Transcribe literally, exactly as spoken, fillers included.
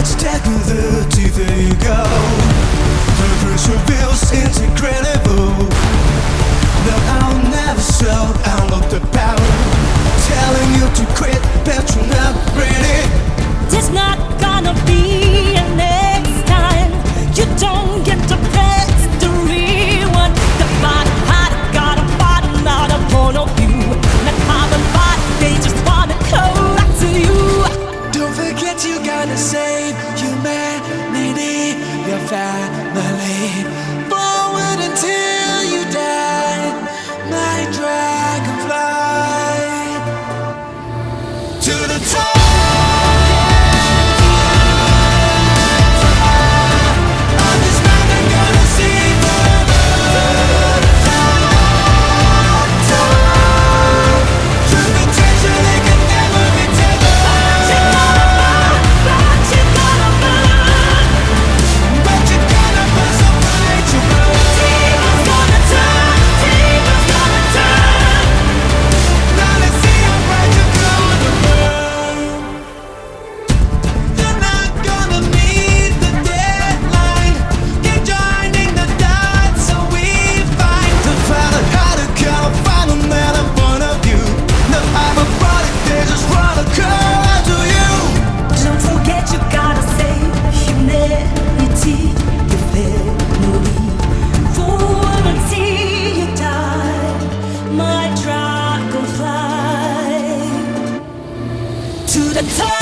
together, deeper you go. The pressure feels it's incredible. No, I'll never slow down, look the power telling you to quit, but you're not ready. There's not gonna be a next time. You don't get to press the rewind. The bottom part got a bottom out of point of view. Not common body, they just wanna come back to you. Don't forget you gotta save humanity, your family. Forward until you die, my dragonfly. To the top. To the top.